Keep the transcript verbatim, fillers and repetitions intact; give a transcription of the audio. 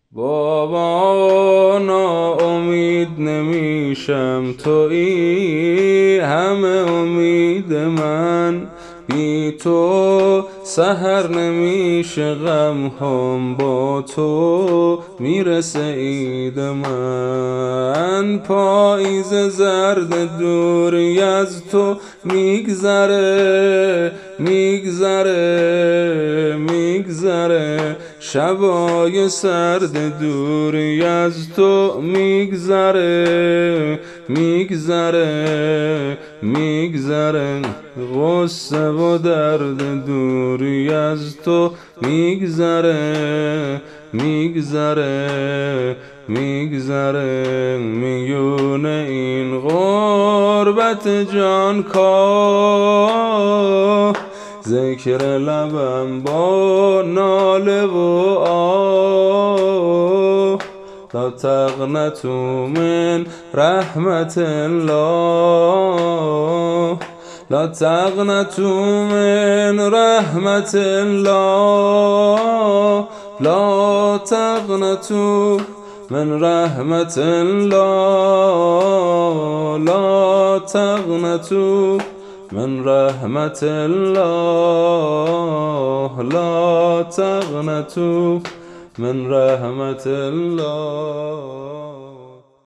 بابا ناامید نمیشم، تویی همه امید من. بی تو سحر نمیشه، غم هم با تو میرسه عید من. پاییز زرد دوری از تو میگذره میگذره میگذره، شبای سرد دوری از تو میگذره میگذره میگذره، غصه و درد دوری از تو میگذره میگذره میگذره. میونه این غربت جان کا، ذکر لبم با ناله و آه. لا تقنطوا من رحمت الله، لا تقنطوا من رحمت الله، لا تقنطوا من رحمت الله، لا تقنطوا من رحمت الله، لا تقنطوا من رحمت الله.